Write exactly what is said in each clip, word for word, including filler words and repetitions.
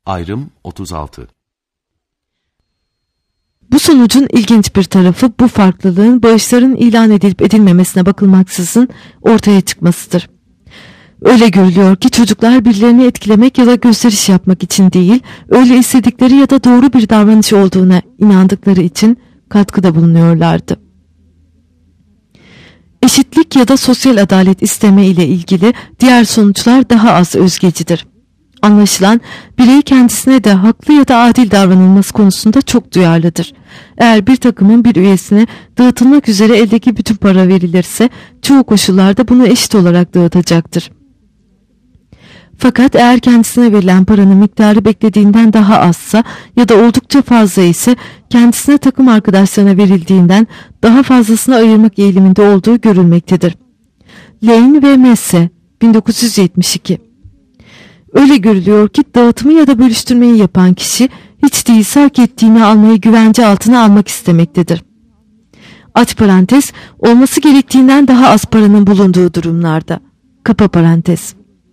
Ayrım otuz altı. Bu sonucun ilginç bir tarafı bu farklılığın bağışların ilan edilip edilmemesine bakılmaksızın ortaya çıkmasıdır. Öyle görülüyor ki çocuklar birilerini etkilemek ya da gösteriş yapmak için değil, öyle istedikleri ya da doğru bir davranış olduğuna inandıkları için katkıda bulunuyorlardı. Eşitlik ya da sosyal adalet isteme ile ilgili diğer sonuçlar daha az özgecidir. Anlaşılan birey kendisine de haklı ya da adil davranılması konusunda çok duyarlıdır. Eğer bir takımın bir üyesine dağıtılmak üzere eldeki bütün para verilirse çoğu koşullarda bunu eşit olarak dağıtacaktır. Fakat eğer kendisine verilen paranın miktarı beklediğinden daha azsa ya da oldukça fazla ise kendisine takım arkadaşlarına verildiğinden daha fazlasını ayırmak eğiliminde olduğu görülmektedir. Lane ve Messe bin dokuz yüz yetmiş iki. Öyle görülüyor ki dağıtımı ya da bölüştürmeyi yapan kişi hiç değilse hak ettiğini almayı güvence altına almak istemektedir. Aç parantez, olması gerektiğinden daha az paranın bulunduğu durumlarda. Kapa parantez.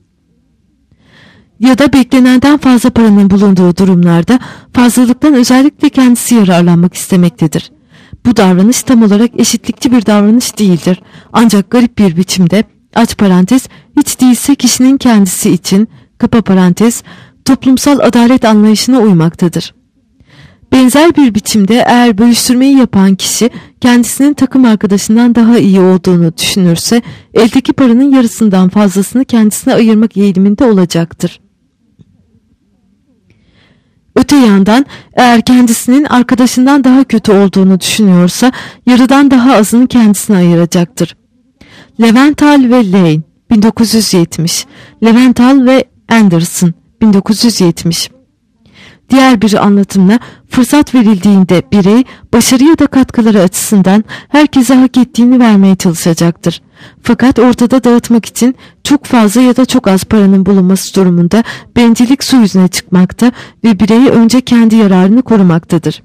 Ya da beklenenden fazla paranın bulunduğu durumlarda fazlalıktan özellikle kendisi yararlanmak istemektedir. Bu davranış tam olarak eşitlikçi bir davranış değildir. Ancak garip bir biçimde aç parantez hiç değilse kişinin kendisi için kapa parantez toplumsal adalet anlayışına uymaktadır. Benzer bir biçimde eğer bölüştürmeyi yapan kişi kendisinin takım arkadaşından daha iyi olduğunu düşünürse eldeki paranın yarısından fazlasını kendisine ayırmak eğiliminde olacaktır. Öte yandan eğer kendisinin arkadaşından daha kötü olduğunu düşünüyorsa yarıdan daha azını kendisine ayıracaktır. Leventhal ve Lane bin dokuz yüz yetmiş, Leventhal ve Anderson bin dokuz yüz yetmiş. Diğer bir anlatımla fırsat verildiğinde birey başarı ya da katkıları açısından herkese hak ettiğini vermeye çalışacaktır. Fakat ortada dağıtmak için çok fazla ya da çok az paranın bulunması durumunda bencillik su yüzüne çıkmakta ve bireyi önce kendi yararını korumaktadır.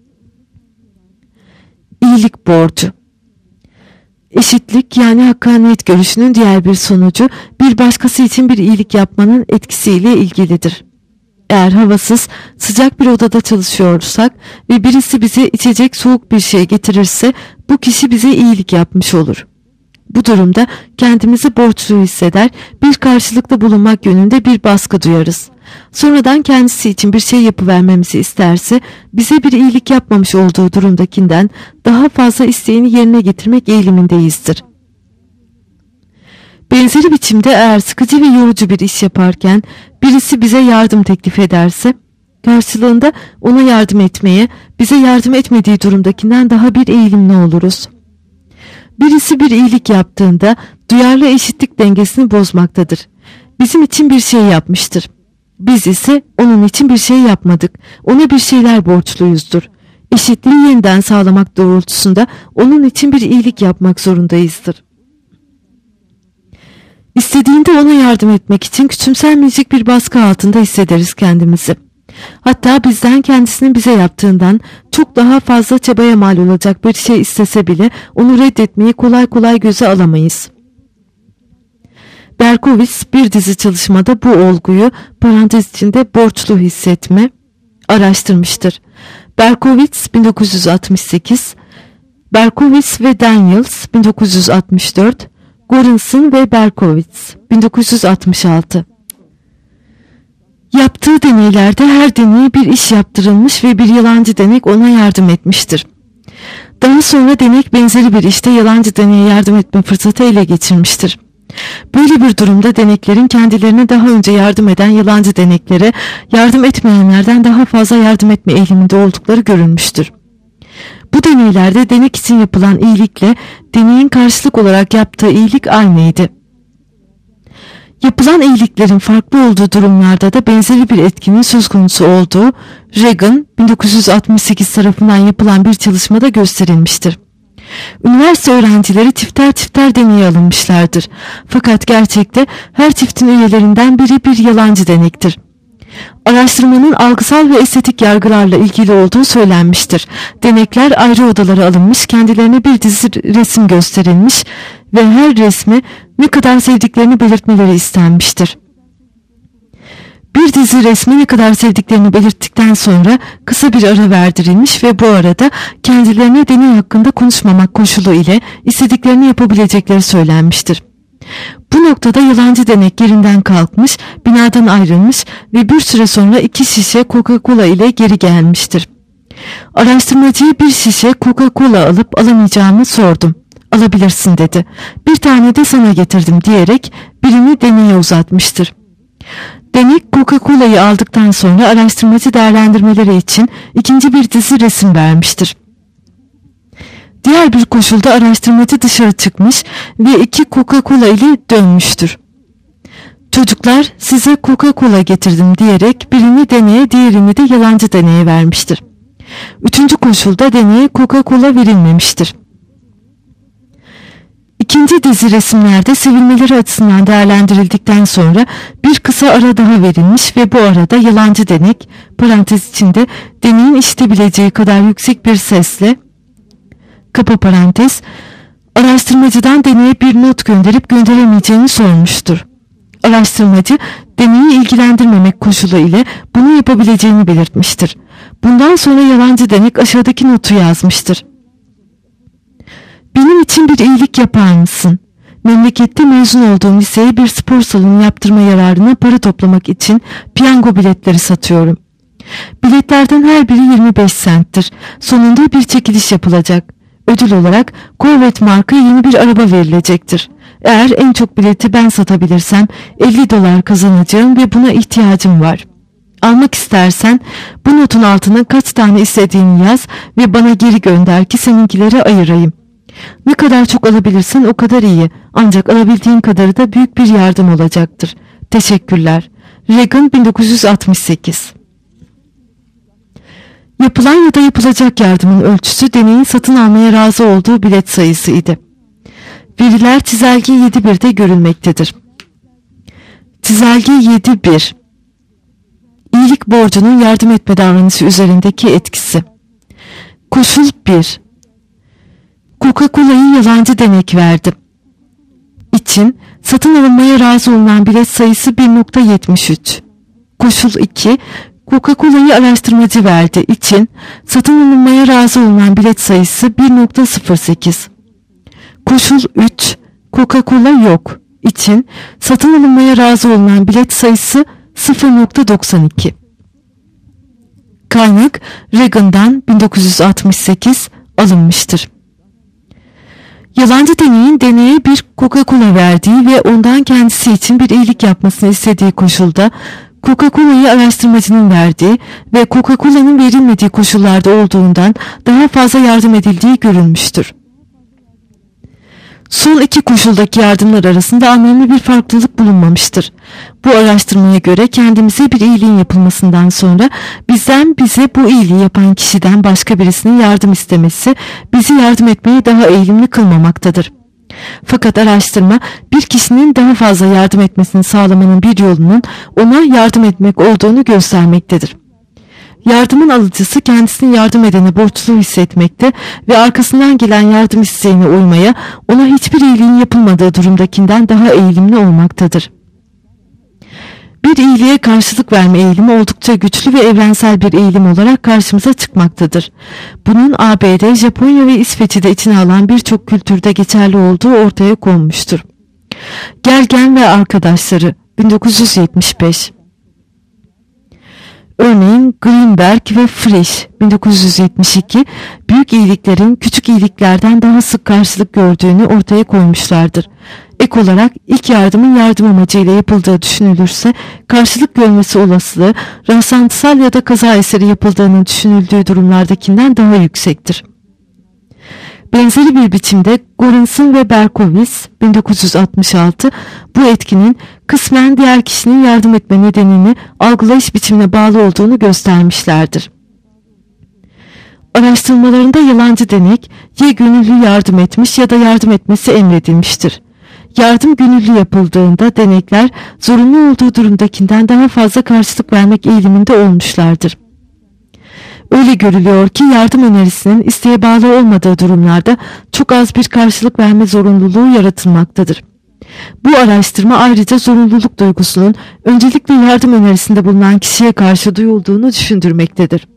İyilik borcu. Eşitlik yani hakkaniyet görüşünün diğer bir sonucu bir başkası için bir iyilik yapmanın etkisiyle ilgilidir. Eğer havasız, sıcak bir odada çalışıyorsak ve birisi bize içecek soğuk bir şey getirirse bu kişi bize iyilik yapmış olur. Bu durumda kendimizi borçlu hisseder, bir karşılıkta bulunmak yönünde bir baskı duyarız. Sonradan kendisi için bir şey yapıvermemizi isterse bize bir iyilik yapmamış olduğu durumdakinden daha fazla isteğini yerine getirmek eğilimindeyizdir. Benzeri biçimde eğer sıkıcı ve yorucu bir iş yaparken birisi bize yardım teklif ederse karşılığında ona yardım etmeye bize yardım etmediği durumdakinden daha bir eğilimli oluruz. Birisi bir iyilik yaptığında duyarlı eşitlik dengesini bozmaktadır. Bizim için bir şey yapmıştır. Biz ise onun için bir şey yapmadık. Ona bir şeyler borçluyuzdur. Eşitliği yeniden sağlamak doğrultusunda onun için bir iyilik yapmak zorundayızdır. İstediğinde ona yardım etmek için küçümsenmeyecek bir baskı altında hissederiz kendimizi. Hatta bizden kendisinin bize yaptığından çok daha fazla çabaya mal olacak bir şey istese bile onu reddetmeyi kolay kolay göze alamayız. Berkowitz bir dizi çalışmada bu olguyu parantez içinde borçlu hissetme araştırmıştır. Berkowitz bin dokuz yüz altmış sekiz, Berkowitz ve Daniels bin dokuz yüz altmış dört, Goranson ve Berkowitz bin dokuz yüz altmış altı. Yaptığı deneylerde her deneye bir iş yaptırılmış ve bir yalancı denek ona yardım etmiştir. Daha sonra denek benzeri bir işte yalancı deneye yardım etme fırsatı ele geçirmiştir. Böyle bir durumda deneklerin kendilerine daha önce yardım eden yalancı deneklere yardım etmeyenlerden daha fazla yardım etme eğiliminde oldukları görülmüştür. Bu deneylerde denek için yapılan iyilikle deneyin karşılık olarak yaptığı iyilik aynıydı. Yapılan iyiliklerin farklı olduğu durumlarda da benzeri bir etkinin söz konusu olduğu Reagan bin dokuz yüz altmış sekiz tarafından yapılan bir çalışmada gösterilmiştir. Üniversite öğrencileri çifter çifter deneye alınmışlardır. Fakat gerçekte her çiftin üyelerinden biri bir yalancı denektir. Araştırmanın algısal ve estetik yargılarla ilgili olduğu söylenmiştir. Denekler ayrı odalara alınmış, kendilerine bir dizi resim gösterilmiş ve her resmi ne kadar sevdiklerini belirtmeleri istenmiştir. Bir dizi resmi ne kadar sevdiklerini belirttikten sonra kısa bir ara verdirilmiş ve bu arada kendilerine deney hakkında konuşmamak koşulu ile istediklerini yapabilecekleri söylenmiştir. Bu noktada yalancı denek yerinden kalkmış, binadan ayrılmış ve bir süre sonra iki şişe Coca-Cola ile geri gelmiştir. Araştırmacıya bir şişe Coca-Cola alıp alamayacağımı sordum. Alabilirsin dedi. Bir tane de sana getirdim diyerek birini deneye uzatmıştır. Denek Coca-Cola'yı aldıktan sonra araştırmacı değerlendirmeleri için ikinci bir dizi resim vermiştir. Diğer bir koşulda araştırmacı dışarı çıkmış ve iki Coca-Cola ile dönmüştür. Çocuklar size Coca-Cola getirdim diyerek birini deneye diğerini de yalancı deneye vermiştir. Üçüncü koşulda deneye Coca-Cola verilmemiştir. İkinci dizi resimlerde sevilmeleri açısından değerlendirildikten sonra bir kısa ara daha verilmiş ve bu arada yalancı denek parantez içinde deneyin işitebileceği kadar yüksek bir sesle kapa parantez araştırmacıdan deneye bir not gönderip gönderemeyeceğini sormuştur. Araştırmacı deneyi ilgilendirmemek koşulu ile bunu yapabileceğini belirtmiştir. Bundan sonra yalancı denek aşağıdaki notu yazmıştır. Benim için bir iyilik yapar mısın? Memlekette mezun olduğum liseye bir spor salonu yaptırma yararına para toplamak için piyango biletleri satıyorum. Biletlerden her biri yirmi beş centtir. Sonunda bir çekiliş yapılacak. Ödül olarak Corvette marka yeni bir araba verilecektir. Eğer en çok bileti ben satabilirsem elli dolar kazanacağım ve buna ihtiyacım var. Almak istersen bu notun altına kaç tane istediğini yaz ve bana geri gönder ki seninkileri ayırayım. Ne kadar çok alabilirsen o kadar iyi. Ancak alabildiğin kadarı da büyük bir yardım olacaktır. Teşekkürler. Reagan bin dokuz yüz altmış sekiz. Yapılan ya da yapılacak yardımın ölçüsü deneyin satın almaya razı olduğu bilet sayısıydı. Veriler çizelge yedi bir'de görülmektedir. Çizelge yedi bir. İyilik borcunun yardım etme davranışı üzerindeki etkisi. Koşul bir. Coca-Cola'yı yalancı denek verdi. İçin satın alınmaya razı olunan bilet sayısı bir nokta yetmiş üç. Koşul iki. Coca-Cola'yı araştırmacı verdi. İçin satın alınmaya razı olunan bilet sayısı bir nokta sıfır sekiz. Koşul üç. Coca-Cola yok. İçin satın alınmaya razı olunan bilet sayısı sıfır nokta doksan iki. Kaynak Reagan'dan bin dokuz yüz altmış sekiz alınmıştır. Yalancı deneyin deneye bir Coca-Cola verdiği ve ondan kendisi için bir iyilik yapmasını istediği koşulda Coca-Cola'yı araştırmacının verdiği ve Coca-Cola'nın verilmediği koşullarda olduğundan daha fazla yardım edildiği görülmüştür. Son iki koşuldaki yardımlar arasında anlamlı bir farklılık bulunmamıştır. Bu araştırmaya göre kendimize bir iyiliğin yapılmasından sonra bizden bize bu iyiliği yapan kişiden başka birisinin yardım istemesi bizi yardım etmeye daha eğilimli kılmamaktadır. Fakat araştırma bir kişinin daha fazla yardım etmesini sağlamanın bir yolunun ona yardım etmek olduğunu göstermektedir. Yardımın alıcısı kendisini yardım edene borçlu hissetmekte ve arkasından gelen yardım isteğine uymaya, ona hiçbir iyiliğin yapılmadığı durumdakinden daha eğilimli olmaktadır. Bir iyiliğe karşılık verme eğilimi oldukça güçlü ve evrensel bir eğilim olarak karşımıza çıkmaktadır. Bunun A B D, Japonya ve İsveç'i de içine alan birçok kültürde geçerli olduğu ortaya konmuştur. Gergen ve arkadaşları bin dokuz yüz yetmiş beş. Örneğin Greenberg ve Frisch bin dokuz yüz yetmiş iki büyük iyiliklerin küçük iyiliklerden daha sık karşılık gördüğünü ortaya koymuşlardır. Ek olarak ilk yardımın yardım amacıyla yapıldığı düşünülürse karşılık görmesi olasılığı rastlantısal ya da kaza eseri yapıldığını düşünüldüğü durumlardakinden daha yüksektir. Benzeri bir biçimde Göransson ve Berkowitz bin dokuz yüz altmış altı bu etkinin kısmen diğer kişinin yardım etme nedenini algılayış biçimine bağlı olduğunu göstermişlerdir. Araştırmalarında yalancı denek ya gönüllü yardım etmiş ya da yardım etmesi emredilmiştir. Yardım gönüllü yapıldığında denekler zorunlu olduğu durumdakinden daha fazla karşılık vermek eğiliminde olmuşlardır. Öyle görülüyor ki yardım önerisinin isteğe bağlı olmadığı durumlarda çok az bir karşılık verme zorunluluğu yaratılmaktadır. Bu araştırma ayrıca zorunluluk duygusunun öncelikle yardım önerisinde bulunan kişiye karşı duyulduğunu düşündürmektedir.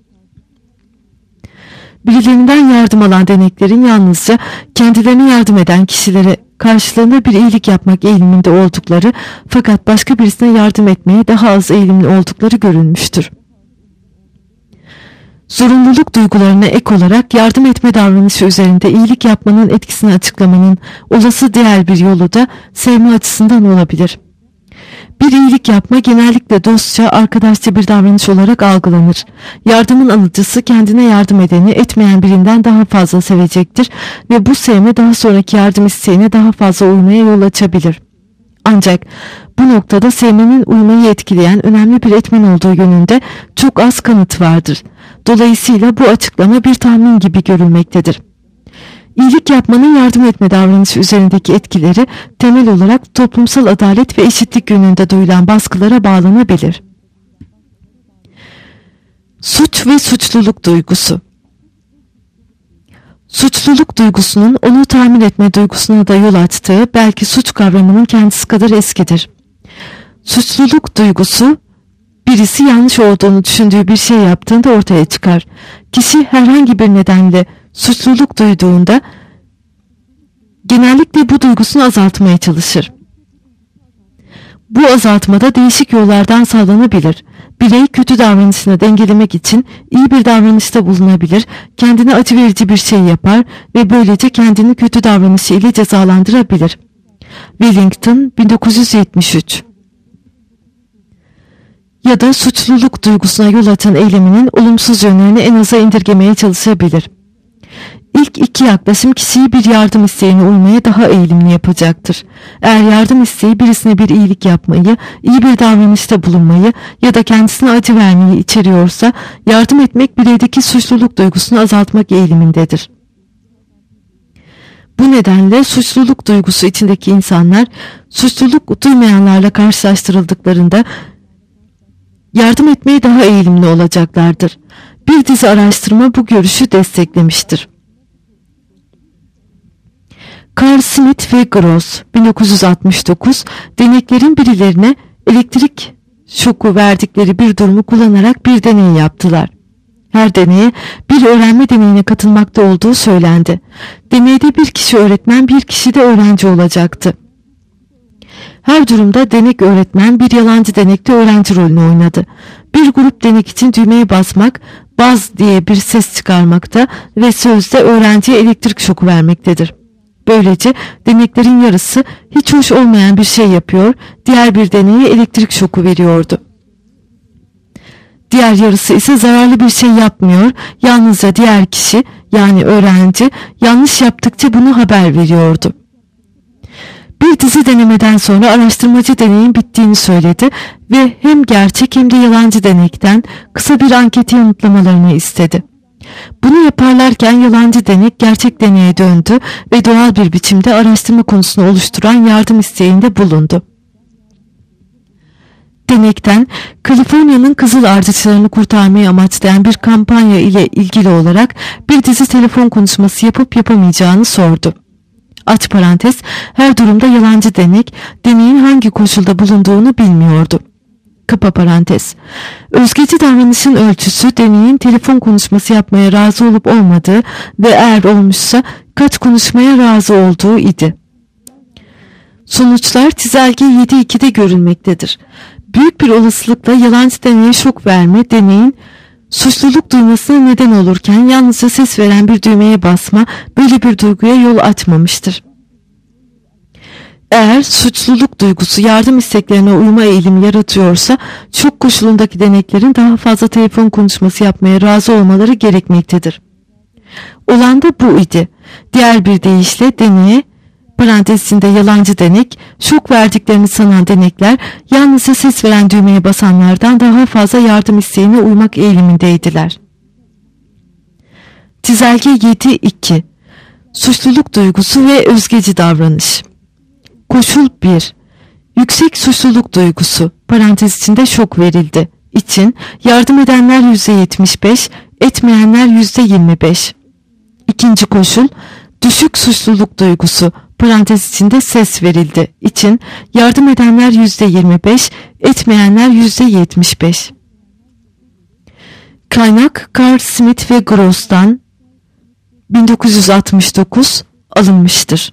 Birilerinden yardım alan deneklerin yalnızca kendilerine yardım eden kişilere karşılığında bir iyilik yapmak eğiliminde oldukları, fakat başka birisine yardım etmeye daha az eğilimli oldukları görülmüştür. Zorunluluk duygularına ek olarak yardım etme davranışı üzerinde iyilik yapmanın etkisini açıklamanın olası diğer bir yolu da sevme açısından olabilir. Bir iyilik yapma genellikle dostça, arkadaşça bir davranış olarak algılanır. Yardımın alıcısı kendine yardım edeni etmeyen birinden daha fazla sevecektir ve bu sevme daha sonraki yardım isteğine daha fazla uymaya yol açabilir. Ancak bu noktada sevmenin uymayı etkileyen önemli bir etmen olduğu yönünde çok az kanıt vardır. Dolayısıyla bu açıklama bir tahmin gibi görülmektedir. İyilik yapmanın yardım etme davranışı üzerindeki etkileri temel olarak toplumsal adalet ve eşitlik yönünde duyulan baskılara bağlanabilir. Suç ve suçluluk duygusu. Suçluluk duygusunun onu tahmin etme duygusuna da yol açtığı belki suç kavramının kendisi kadar eskidir. Suçluluk duygusu birisi yanlış olduğunu düşündüğü bir şey yaptığında ortaya çıkar. Kişi herhangi bir nedenle suçluluk duyduğunda genellikle bu duygusunu azaltmaya çalışır. Bu azaltmada değişik yollardan sağlanabilir. Birey kötü davranışını dengelemek için iyi bir davranışta bulunabilir, kendine acı verici bir şey yapar ve böylece kendini kötü davranışı ile cezalandırabilir. Wellington bin dokuz yüz yetmiş üç. Ya da suçluluk duygusuna yol açan eyleminin olumsuz yönlerini en aza indirgemeye çalışabilir. İlk iki yaklaşım kişiyi bir yardım isteğine uymaya daha eğilimli yapacaktır. Eğer yardım isteği birisine bir iyilik yapmayı, iyi bir davranışta bulunmayı ya da kendisine acı vermeyi içeriyorsa, yardım etmek bireydeki suçluluk duygusunu azaltmak eğilimindedir. Bu nedenle suçluluk duygusu içindeki insanlar, suçluluk duymayanlarla karşılaştırıldıklarında yardım etmeye daha eğilimli olacaklardır. Bir dizi araştırma bu görüşü desteklemiştir. Carl Smith ve Gross bin dokuz yüz altmış dokuz deneklerin birilerine elektrik şoku verdikleri bir durumu kullanarak bir deney yaptılar. Her deneye bir öğrenme deneyine katılmakta olduğu söylendi. Deneyde bir kişi öğretmen, bir kişi de öğrenci olacaktı. Her durumda denek öğretmen bir yalancı denekte öğrenci rolünü oynadı. Bir grup denek için düğmeye basmak, baz diye bir ses çıkarmakta ve sözde öğrenciye elektrik şoku vermektedir. Böylece deneklerin yarısı hiç hoş olmayan bir şey yapıyor, diğer bir deneye elektrik şoku veriyordu. Diğer yarısı ise zararlı bir şey yapmıyor, yalnızca diğer kişi yani öğrenci yanlış yaptıkça bunu haber veriyordu. Bir dizi denemeden sonra araştırmacı deneyin bittiğini söyledi ve hem gerçek hem de yalancı denekten kısa bir anketi yanıtlamalarını istedi. Bunu yaparlarken yalancı denek gerçek deneye döndü ve doğal bir biçimde araştırma konusunu oluşturan yardım isteğinde bulundu. Denekten Kaliforniya'nın kızıl ardıçlarını kurtarmayı amaçlayan bir kampanya ile ilgili olarak bir dizi telefon konuşması yapıp yapamayacağını sordu. Aç parantez, her durumda yalancı denek, deneyin hangi koşulda bulunduğunu bilmiyordu. Kapa parantez. Özgeci davranışın ölçüsü deneyin telefon konuşması yapmaya razı olup olmadığı ve eğer olmuşsa kaç konuşmaya razı olduğu idi. Sonuçlar çizelge yedi iki'de görülmektedir. Büyük bir olasılıkla yalancı deneye şok verme deneyin suçluluk duymasına neden olurken yalnızca ses veren bir düğmeye basma böyle bir duyguya yol açmamıştır. Eğer suçluluk duygusu yardım isteklerine uyma eğilimi yaratıyorsa çok koşulundaki deneklerin daha fazla telefon konuşması yapmaya razı olmaları gerekmektedir. Olan da bu idi. Diğer bir deyişle deneye parantez içinde yalancı denek, şok verdiklerini sanan denekler yalnızca ses veren düğmeye basanlardan daha fazla yardım isteğine uymak eğilimindeydiler. Çizelge yedi iki. Suçluluk duygusu ve özgeci davranış. Koşul bir. Yüksek suçluluk duygusu parantez içinde şok verildi için yardım edenler yüzde yetmiş beş, etmeyenler yüzde yirmi beş. İkinci koşul düşük suçluluk duygusu parantez içinde ses verildi için yardım edenler yüzde yirmi beş, etmeyenler yüzde yetmiş beş. Kaynak Carl Smith ve Gross'tan bin dokuz yüz altmış dokuz alınmıştır.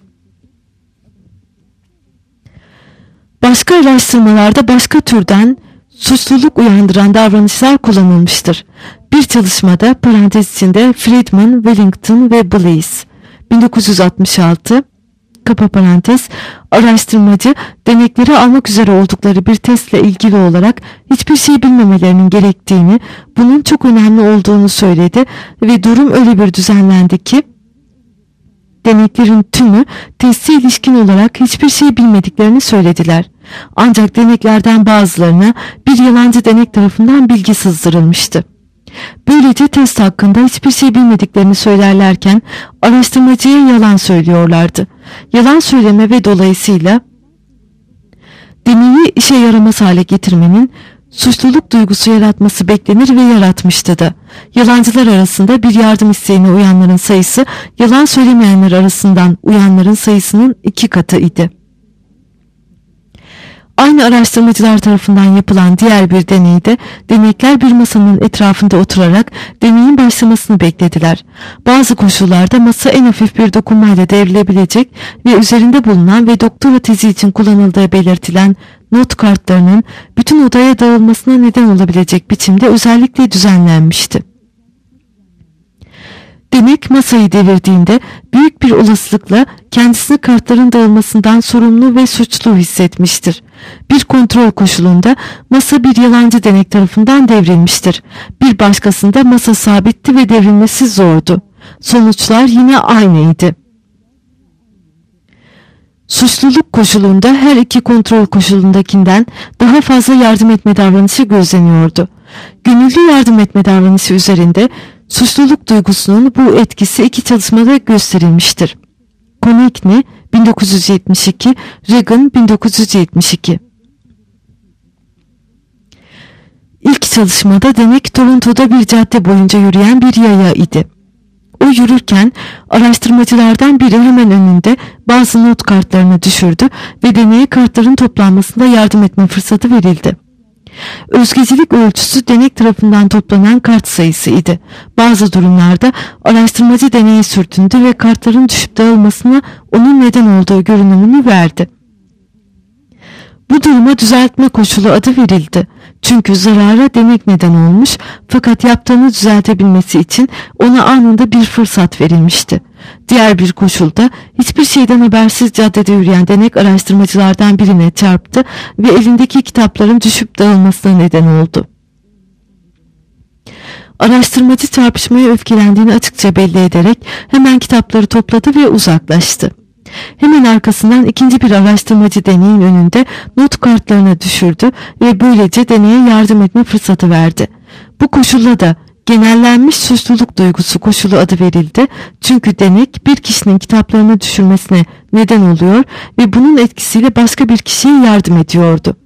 Başka araştırmalarda başka türden suçluluk uyandıran davranışlar kullanılmıştır. Bir çalışmada parantez içinde Friedman, Wellington ve Blaise bin dokuz yüz altmış altı kapa parantez araştırmacı denekleri almak üzere oldukları bir testle ilgili olarak hiçbir şey bilmemelerinin gerektiğini, bunun çok önemli olduğunu söyledi ve durum öyle bir düzenlendi ki deneklerin tümü teste ilişkin olarak hiçbir şey bilmediklerini söylediler. Ancak deneklerden bazılarına bir yalancı denek tarafından bilgi sızdırılmıştı. Böylece test hakkında hiçbir şey bilmediklerini söylerlerken araştırmacıya yalan söylüyorlardı. Yalan söyleme ve dolayısıyla deneyi işe yaramaz hale getirmenin suçluluk duygusu yaratması beklenir ve yaratmıştı da. Yalancılar arasında bir yardım isteğine uyanların sayısı yalan söylemeyenler arasından uyanların sayısının iki katı idi. Aynı araştırmacılar tarafından yapılan diğer bir deneyde denekler bir masanın etrafında oturarak deneyin başlamasını beklediler. Bazı koşullarda masa en hafif bir dokunmayla devrilebilecek ve üzerinde bulunan ve doktora tezi için kullanıldığı belirtilen not kartlarının bütün odaya dağılmasına neden olabilecek biçimde özellikle düzenlenmişti. Denek masayı devirdiğinde büyük bir olasılıkla kendisini kartların dağılmasından sorumlu ve suçlu hissetmiştir. Bir kontrol koşulunda masa bir yalancı denek tarafından devrilmiştir. Bir başkasında masa sabitti ve devrilmesi zordu. Sonuçlar yine aynıydı. Suçluluk koşulunda her iki kontrol koşulundakinden daha fazla yardım etme davranışı gözleniyordu. Gönüllü yardım etme davranışı üzerinde suçluluk duygusunun bu etkisi iki çalışmada gösterilmiştir. Konechny bin dokuz yüz yetmiş iki, Regan bin dokuz yüz yetmiş iki. İlk çalışmada denek Toronto'da bir cadde boyunca yürüyen bir yaya idi. O yürürken araştırmacılardan biri hemen önünde bazı not kartlarını düşürdü ve deneye kartların toplanmasında yardım etme fırsatı verildi. Özgecilik ölçüsü denek tarafından toplanan kart sayısı idi. Bazı durumlarda araştırmacı deneye sürtündü ve kartların düşüp dağılmasına onun neden olduğu görünümünü verdi. Bu duruma düzeltme koşulu adı verildi. Çünkü zarara denek neden olmuş fakat yaptığını düzeltebilmesi için ona anında bir fırsat verilmişti. Diğer bir koşulda hiçbir şeyden habersiz caddede yürüyen denek araştırmacılardan birine çarptı ve elindeki kitapların düşüp dağılmasına neden oldu. Araştırmacı çarpışmaya öfkelendiğini açıkça belli ederek hemen kitapları topladı ve uzaklaştı. Hemen arkasından ikinci bir araştırmacı deneyin önünde not kartlarını düşürdü ve böylece deneye yardım etme fırsatı verdi. Bu koşulla da genellenmiş suçluluk duygusu koşulu adı verildi. Çünkü denek bir kişinin kitaplarını düşürmesine neden oluyor ve bunun etkisiyle başka bir kişiye yardım ediyordu.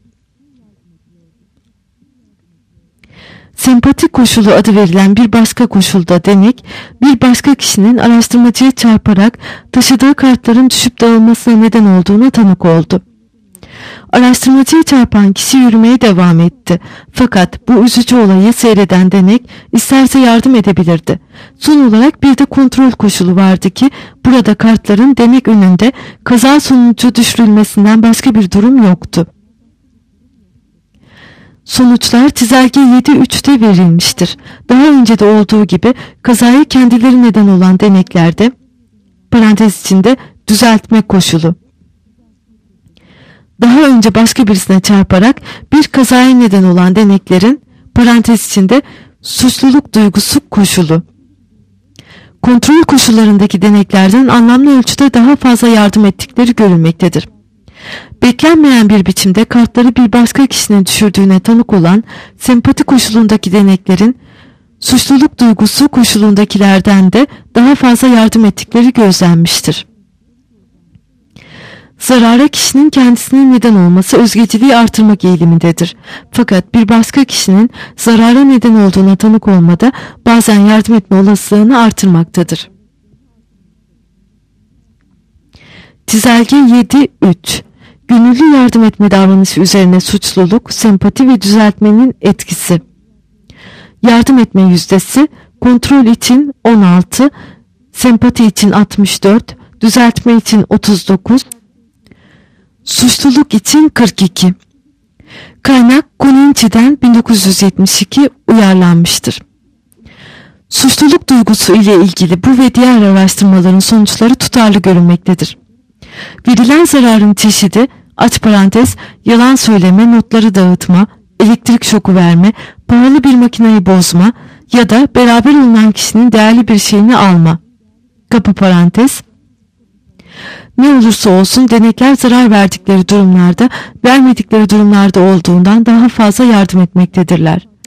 Sempati koşulu adı verilen bir başka koşulda denek bir başka kişinin araştırmacıya çarparak taşıdığı kartların düşüp dağılmasına neden olduğuna tanık oldu. Araştırmacıya çarpan kişi yürümeye devam etti. Fakat bu üzücü olayı seyreden denek isterse yardım edebilirdi. Son olarak bir de kontrol koşulu vardı ki burada kartların denek önünde kaza sonucu düşürülmesinden başka bir durum yoktu. Sonuçlar çizelge yedi üçte verilmiştir. Daha önce de olduğu gibi kazaya kendileri neden olan deneklerde parantez içinde düzeltme koşulu. Daha önce başka birisine çarparak bir kazaya neden olan deneklerin parantez içinde suçluluk duygusu koşulu. Kontrol koşullarındaki deneklerden anlamlı ölçüde daha fazla yardım ettikleri görülmektedir. Beklenmeyen bir biçimde kartları bir başka kişinin düşürdüğüne tanık olan sempati koşulundaki deneklerin suçluluk duygusu koşulundakilerden de daha fazla yardım ettikleri gözlenmiştir. Zarara kişinin kendisine neden olması özgeciliği artırmak eğilimindedir. Fakat bir başka kişinin zarara neden olduğuna tanık olmada bazen yardım etme olasılığını artırmaktadır. Çizelge yedi üç. Gönüllü yardım etme davranışı üzerine suçluluk, sempati ve düzeltmenin etkisi. Yardım etme yüzdesi kontrol için on altı, sempati için altmış dört, düzeltme için otuz dokuz, suçluluk için kırk iki. Kaynak Coninchi'den bin dokuz yüz yetmiş iki uyarlanmıştır. Suçluluk duygusu ile ilgili bu ve diğer araştırmaların sonuçları tutarlı görünmektedir. Verilen zararın çeşidi, aç parantez, yalan söyleme, notları dağıtma, elektrik şoku verme, pahalı bir makineyi bozma ya da beraber olunan kişinin değerli bir şeyini alma, kapı parantez. Ne olursa olsun denekler zarar verdikleri durumlarda, vermedikleri durumlarda olduğundan daha fazla yardım etmektedirler.